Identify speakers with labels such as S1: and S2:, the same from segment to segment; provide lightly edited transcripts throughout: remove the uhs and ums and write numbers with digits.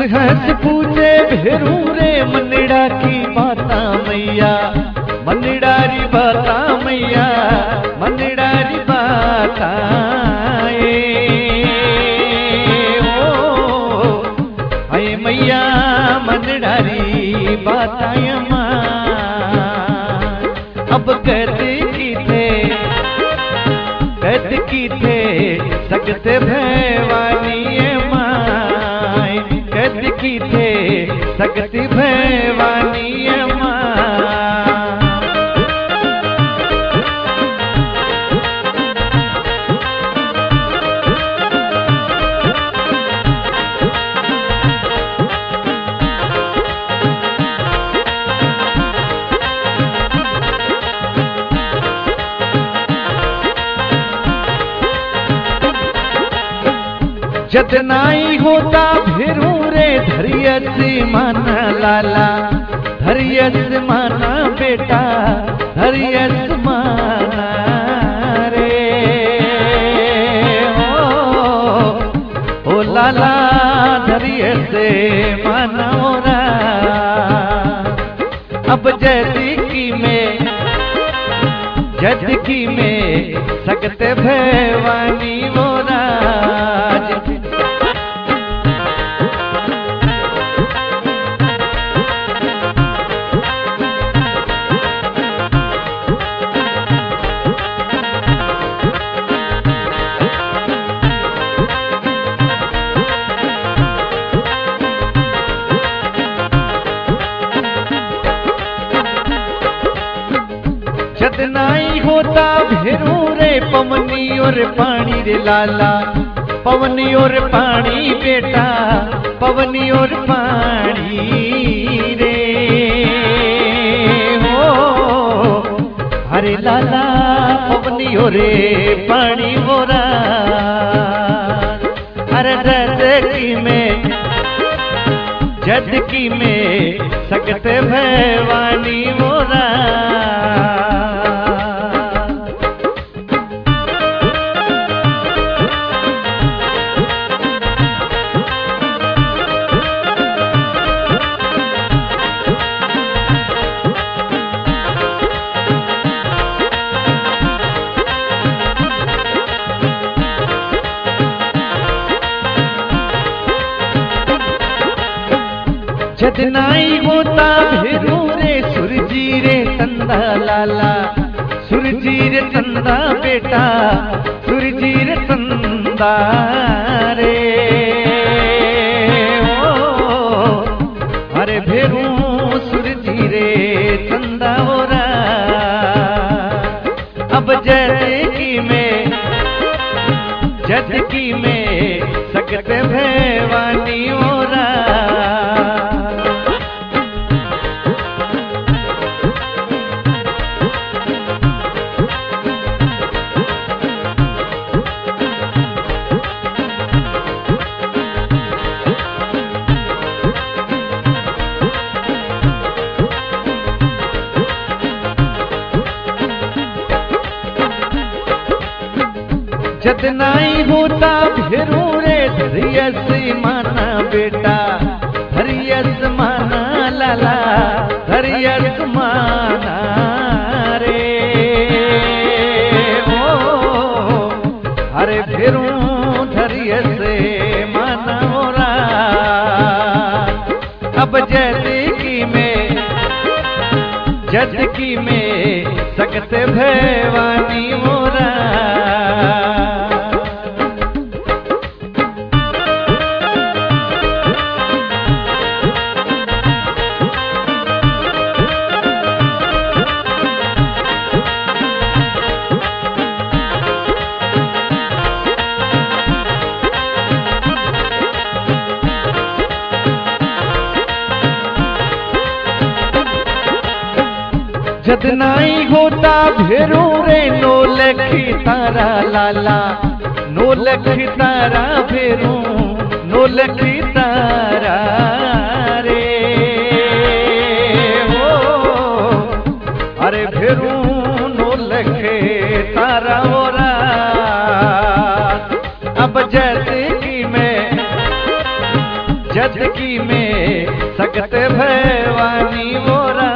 S1: हंस पूछे भेरू रे मनड़ा की बाता मैया, मनड़ारी बाता मैया, मनड़ारी बाता मैया मनड़ारी बाताय अब कद की थे सकते भैवानी माय, कद की थे सकती भैवानी जतनाई होता भेरू रे धरियत माना लाला, धरियत माना बेटा, धरियत माना रे ओ लाला धरियत माना ओरा अब जदकी में सकते भैवानी मोरा जतनाई होता भेरू रे पवनी और पानी रे लाला, पवनी और पानी बेटा, पवनी और पानी रे हो हरे लाला पवनी और पानी मोरा हर जदकी में सकते भैवानी मोरा जतनाई होता भेरू रे सुरजी रे तंदा लाला, सुरजी रे तंदा बेटा, सुरजी रे तंदा रे अरे भेरू सुरजी रे तंदा होरा अब जदकी में सकते भैवानी होरा जतनाई होता भेरू रे धरियस माना बेटा, धरियस माना लाला, धरियस माना रे ओ अरे भेरू धरियस माना मोरा अब जदकी में सकते भैवानी मोरा जतनाई होता भेरू रे नो लखी तारा लाला, नो लखी तारा भेरू, नो लखी तारा रे हो अरे भेरू नो लखे तारा होरा अब झटकी में सगत भवानी मोरा।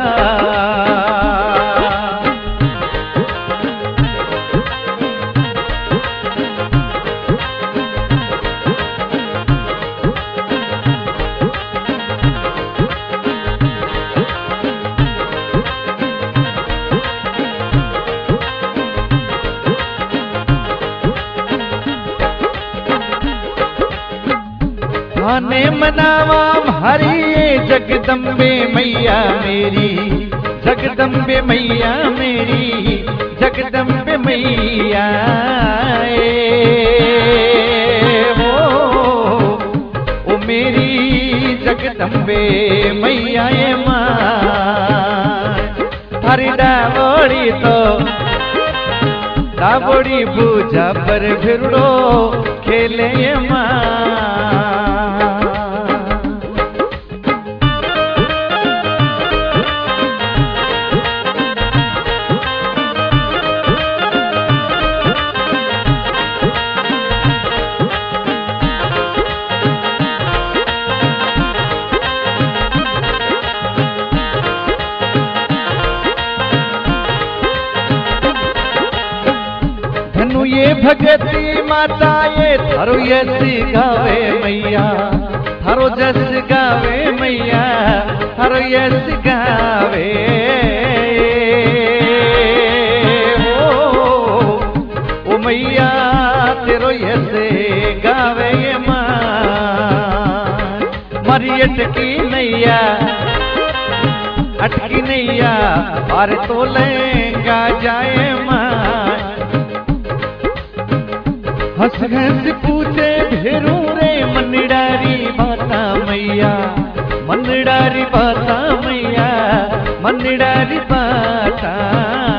S1: आने मनावा हरी जगदम्बे मैया मेरी, जगदम्बे मैया मेरी, जगदम्बे मैया हो ओ मेरी जगदम्बे मैया माँ। हरी डाबोड़ी तो डाबोड़ी पूजा पर भिड़ो खेले माँ। ये भगती माता ये थारो यस गावे मैया, थारो जस गावे मैया, थारो यस गावे ओ मैया तेरो यस गावे माँ। मारी अटकी नैया, अटकी नैया पार तो लेगा जाए माँ। हंस हंस पूछे भेरू रे मनडारी बाता मैया, मनडारी बाता मैया, मनडारी बाता।